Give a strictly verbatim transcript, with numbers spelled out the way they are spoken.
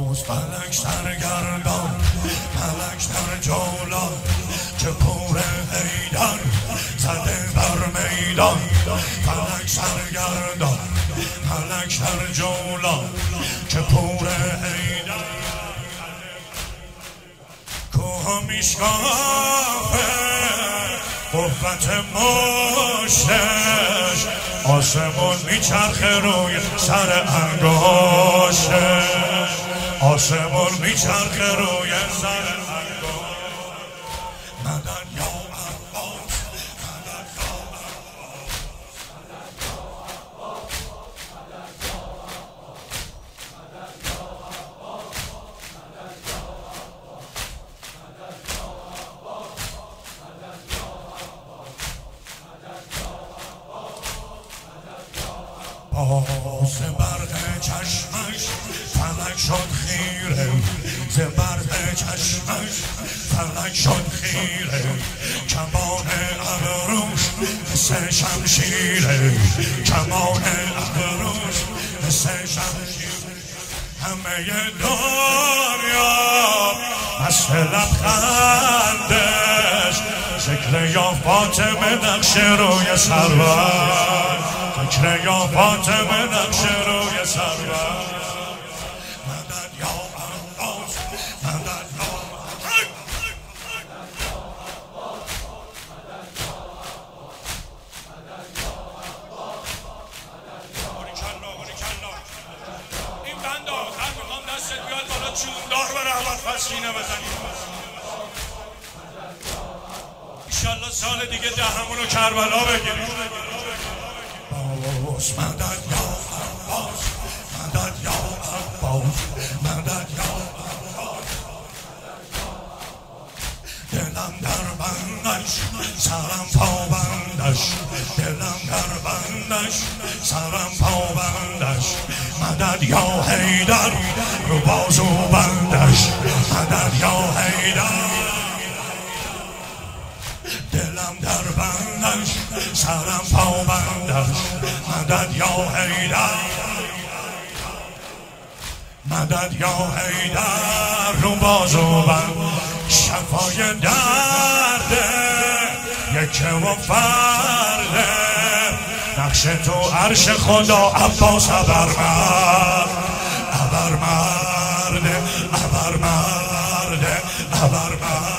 باز فلک سرگردان، فلک در جولان، که پور حیدر زده بر میدان. فلک سرگردان، فلک در جولان، که پور حیدر کوه میشکافه قوت مشتش، آسمون میچرخه روی سر انگشتش، آسمون میچرخه روی سر انگشتش. مدد یا عباس، مدد یا عباس، مدد یا عباس، مدد یا عباس، مدد یا عباس، مدد یا عباس، مدد یا عباس. ز برق چشمش فلک شد خیره، ز برق چشمش فلک شد خیره، کمان ابروش مثل شمشیره، کمان ابروش مثل شمشیره. همه دنیا مست لبخندش، ذکر یا فاطمه نقش روی سرور، ذکر یا فاطمه نقش روی سرور. مدد یا عباس، مدد یا این بند آخر میخوام دستت بیاد بالا، چوبدار بره اول فسینه بزنیم. ایشالله سال دیگه دهمونو کربلا بگیریم. مدد یا عباس، مدد یا عباس، مدد یا عباس. دلم در بندش، سرم پابندش، دلم در بندش، سرم پابندش. مدد یا حیدر رو بازو بندش، مدد یا حیدر. دلم در بندش، سرم پابندش، مدد یا حیدر، مدد یا حیدر. رو بازو بند شفای درده، یکه و فرده، نقش تو عرش خدا. عباس ابرمرد، ابرمرد، ابرمرد، ابرمرد.